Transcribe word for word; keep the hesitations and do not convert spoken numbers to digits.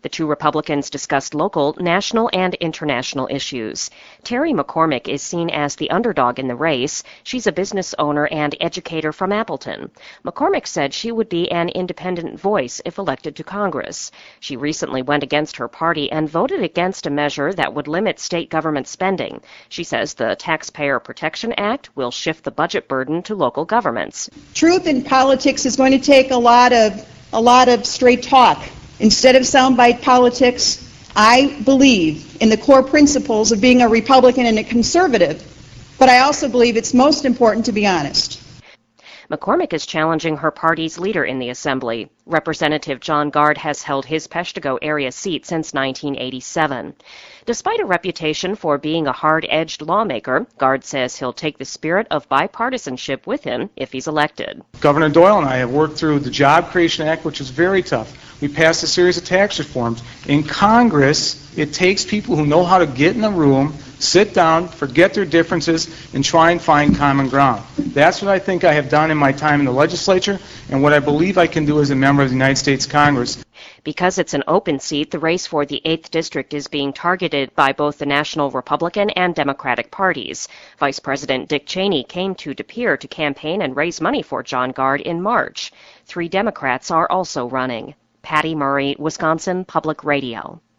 The two Republicans discussed local, national, and international issues. Terry McCormick is seen as the underdog in the race. She's a business owner and educator from Appleton. McCormick said she would be an independent voice if elected to Congress. She recently went against her party and voted against a measure that would limit state government spending. She says the Taxpayer Protection Act will shift the budget burden to local governments. Truth in politics is going to take a lot of a lot of straight talk. Instead of soundbite politics, I believe in the core principles of being a Republican and a conservative, but I also believe it's most important to be honest. McCormick is challenging her party's leader in the Assembly. Representative John Gard has held his Peshtigo area seat since nineteen eighty-seven. Despite a reputation for being a hard-edged lawmaker, Gard says he'll take the spirit of bipartisanship with him if he's elected. Governor Doyle and I have worked through the Job Creation Act, which is very tough. We passed a series of tax reforms. In Congress, it takes people who know how to get in a room, sit down, forget their differences, and try and find common ground. That's what I think I have done in my time in the legislature, and what I believe I can do as a member of the United States Congress. Because it's an open seat, the race for the eighth District is being targeted by both the National Republican and Democratic parties. Vice President Dick Cheney came to De Pere to campaign and raise money for John Gard in March. Three Democrats are also running. Patty Murray, Wisconsin Public Radio.